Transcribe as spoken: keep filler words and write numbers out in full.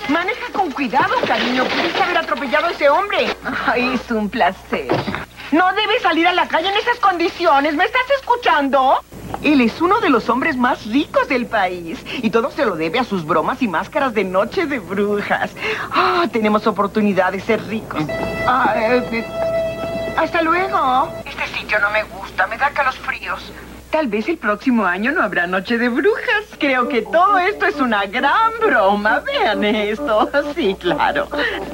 Maneja con cuidado, cariño. Pudiste haber atropellado a ese hombre. Ay, es un placer. No debes salir a la calle en esas condiciones. ¿Me estás escuchando? Él es uno de los hombres más ricos del país. Y todo se lo debe a sus bromas y máscaras de noche de brujas. Ah, tenemos oportunidad de ser ricos. Ah, eh, eh, hasta luego. Este sitio no me gusta. Me da calosfríos. Tal vez el próximo año no habrá noche de brujas. Creo que todo esto es una gran broma. Vean esto. Sí, claro.